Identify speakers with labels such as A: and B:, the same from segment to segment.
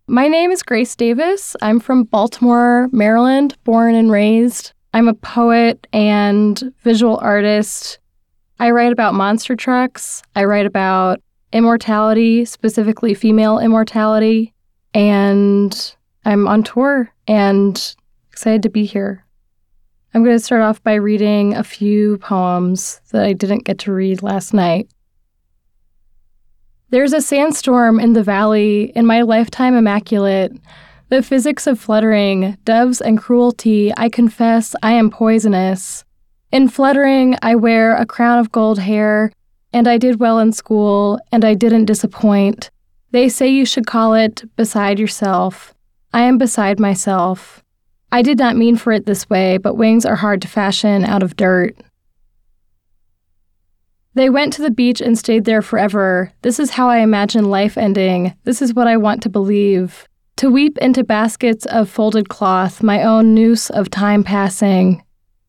A: My name is Grace Davis. I'm from Baltimore, Maryland, born and raised. I'm a poet and visual artist. I write about monster trucks. I write about immortality, specifically female immortality. And I'm on tour and excited to be here. I'm going to start off by reading a few poems that I didn't get to read last night. There's a sandstorm in the valley, in my lifetime immaculate. The physics of fluttering, doves and cruelty, I confess I am poisonous. In fluttering, I wear a crown of gold hair, and I did well in school, and I didn't disappoint. They say you should call it beside yourself. I am beside myself. I did not mean for it this way, but wings are hard to fashion out of dirt. They went to the beach and stayed there forever. This is how I imagine life ending. This is what I want to believe. To weep into baskets of folded cloth, my own noose of time passing.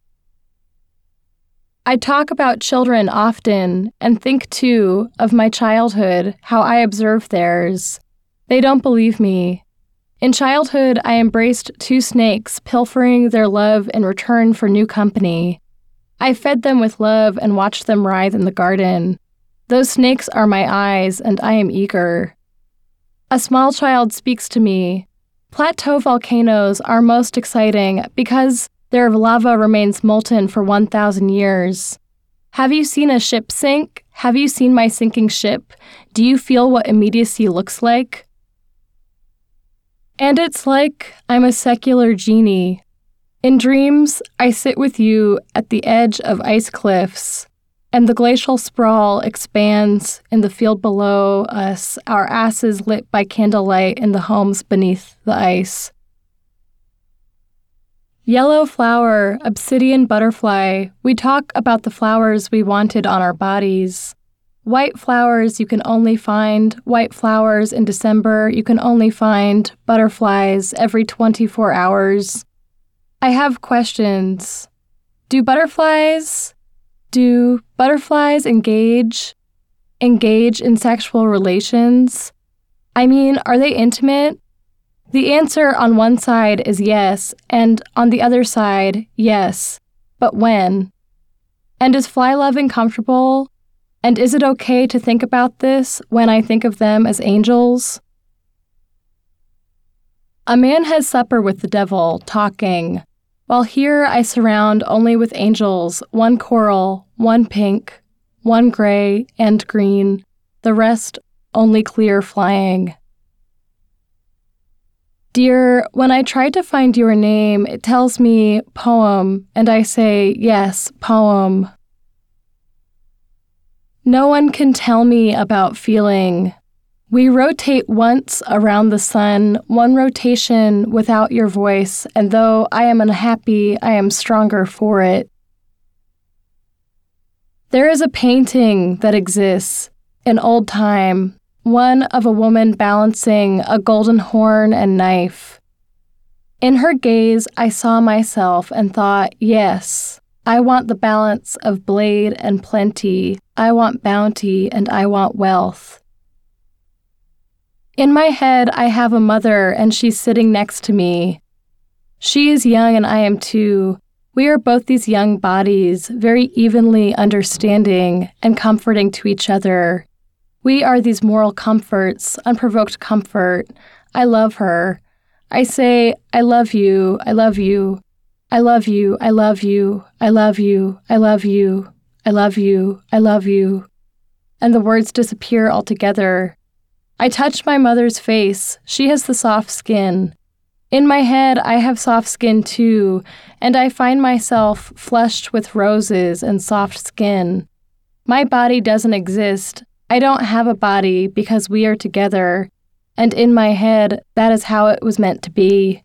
A: I talk about children often and think, too, of my childhood, how I observed theirs. They don't believe me. In childhood, I embraced two snakes, pilfering their love in return for new company. I fed them with love and watched them writhe in the garden. Those snakes are my eyes, and I am eager. A small child speaks to me. Plateau volcanoes are most exciting because their lava remains molten for 1,000 years. Have you seen a ship sink? Have you seen my sinking ship? Do you feel what immediacy looks like? And it's like I'm a secular genie. In dreams, I sit with you at the edge of ice cliffs, and the glacial sprawl expands in the field below us, our asses lit by candlelight in the homes beneath the ice. Yellow flower, obsidian butterfly, we talk about the flowers we wanted on our bodies. White flowers you can only find, white flowers in December you can only find, butterflies every 24 hours. I have questions. Do butterflies engage in sexual relations? I mean, are they intimate? The answer on one side is yes, and on the other side, yes. But when? And is fly loving comfortable? And is it okay to think about this when I think of them as angels? A man has supper with the devil, talking. While here I surround only with angels, one coral, one pink, one gray and green, the rest only clear flying. Dear, when I try to find your name, it tells me poem, and I say, yes, poem. No one can tell me about feeling. We rotate once around the sun, one rotation without your voice, and though I am unhappy, I am stronger for it. There is a painting that exists, in old time, one of a woman balancing a golden horn and knife. In her gaze, I saw myself and thought, yes, I want the balance of blade and plenty, I want bounty, and I want wealth. In my head, I have a mother, and she's sitting next to me. She is young, and I am too. We are both these young bodies, very evenly understanding and comforting to each other. We are these moral comforts, unprovoked comfort. I love her. I say, I love you, I love you. I love you, I love you, I love you, I love you, I love you, I love you. And the words disappear altogether. I touch my mother's face. She has the soft skin. In my head, I have soft skin too, and I find myself flushed with roses and soft skin. My body doesn't exist. I don't have a body because we are together, and in my head, that is how it was meant to be.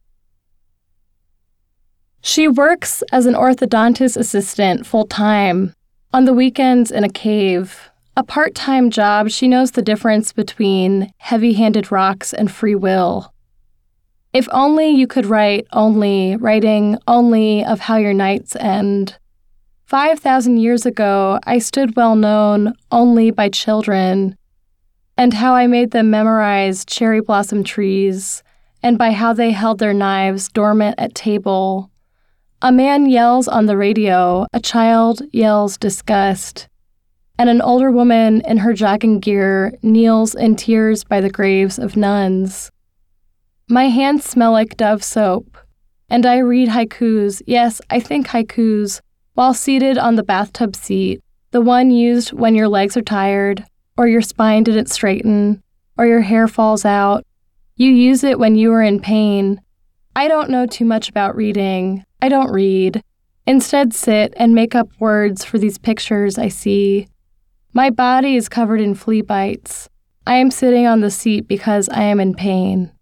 A: She works as an orthodontist assistant full-time, on the weekends in a cave. A part-time job, she knows the difference between heavy-handed rocks and free will. If only you could writing only of how your nights end. 5,000 years ago, I stood well known only by children. and how I made them memorize cherry blossom trees, and by how they held their knives dormant at table. A man yells on the radio, a child yells disgust, and an older woman in her jogging gear kneels in tears by the graves of nuns. My hands smell like Dove soap, and I read haikus, yes, I think haikus, while seated on the bathtub seat, the one used when your legs are tired, or your spine didn't straighten, or your hair falls out. You use it when you are in pain. I don't know too much about reading. I don't read. Instead, sit and make up words for these pictures I see. My body is covered in flea bites. I am sitting on the seat because I am in pain.